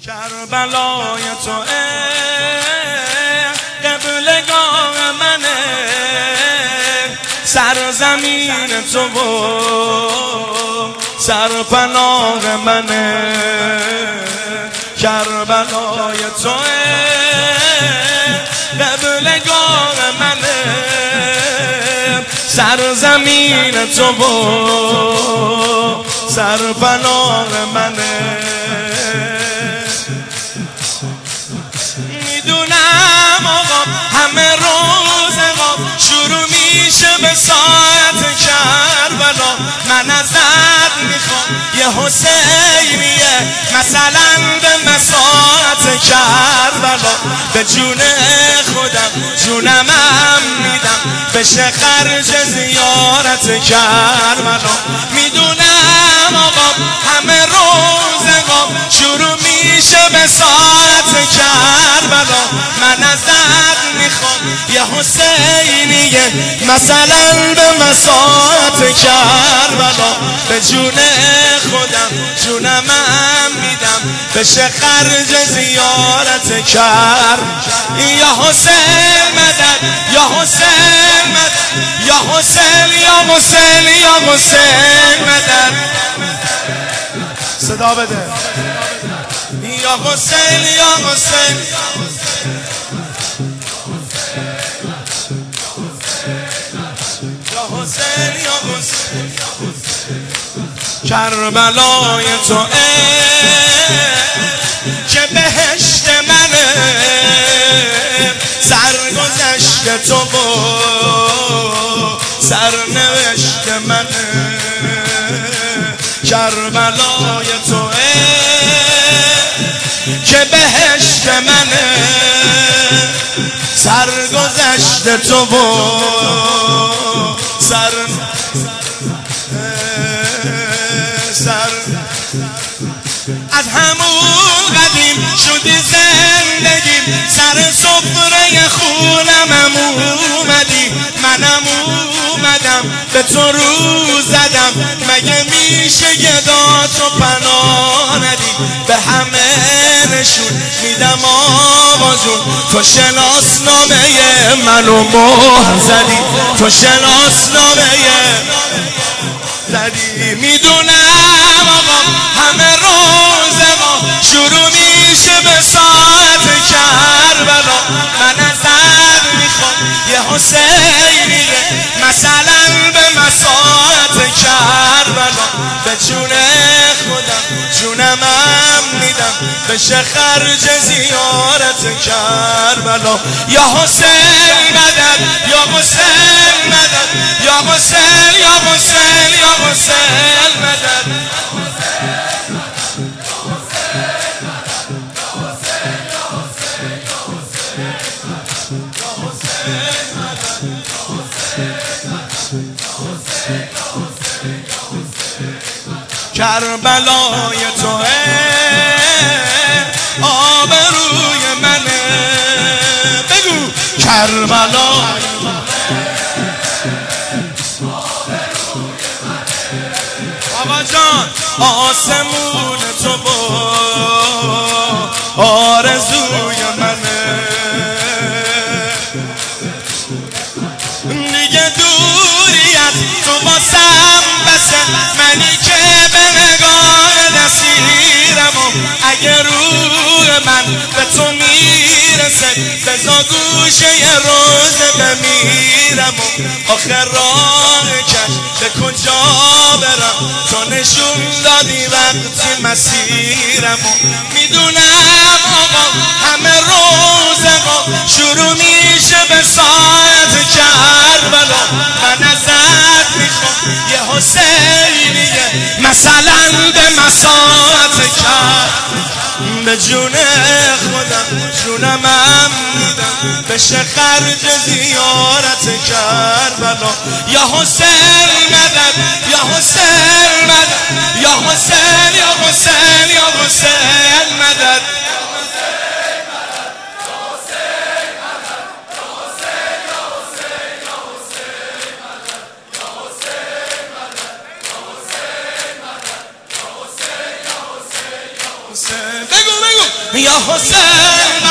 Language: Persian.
کربلای تو قبلگاه منه، سرزمین تو و سرپناه منه. کربلای تو قبلگاه منه، سرزمین تو و سرپناه منه. میدونم آقا همه روزگار شروع میشه به ساعت کربلا. من ازت میخوام یه حسینیه مثلا به مساعت کربلا. به جون خودم جونمم میدم بشه خرج زیارت کربلا. میدونم آقا همه روزگار شروع میشه به ساعت کربلا. من ازت میخوام یه حسینیه مثلا به مساعت کربلا. به جون خودم جونمم میدم بشه خرج زیارت یا حسین مدد، یا حسین مدد، یا حسین، یا حسین، یا حسین مدد. صدا بده. یا حسین، یا حسین، یا حسین، یا حسین. کربلای تو که بهشت منه، سرگذشت تو و سرنوشت منه. کربلای تو که بهشت منه، سرگذشت تو و از همون قدیم شدی زندگیم، سر سفره خونم اومدی. منم اومدم به تو رو زدم، مگه میشه گداتو پناه ندی؟ به همه نشون میدم آوازون، تو شناسنامه منو مهر زدی، تو شناسنامه زدی. میدونم آقا همه روزگار شروع میشه به ساعت کربلا. من ازت میخوام یه حسینیه مثلا به مساعت کربلا. به جون خودم جونمم میدم بشه خرج زیارت کربلا. یا حسین مدد، یا حسین مدد، یا حسین، یا حسین، یا حسین مدد. کربلای تو آبروی منه. بگو کربلای آقا جان آسمون تو با آرزوی منه. دیگه دوریت تو باسم بسه، منی که به نگاه نسیرم و اگه روح من به تو میرسه بزا گوشه یه روز بمیرم. و آخر راه کش به کجا برم تو نشون دادی وقتی مسیرم. و میدونم آقا همه روزگار شروع میشه به ساعت کربلا. من ازت میخوام یه حسینیه مثلا به مساعت کربلا. به جون خودم جونمم میدم بشه خرج زیارت کربلا. یا حسین مدد، یا حسین مدد، یا حسین، یا حسین، یا حسین مدد. بگو یا حسین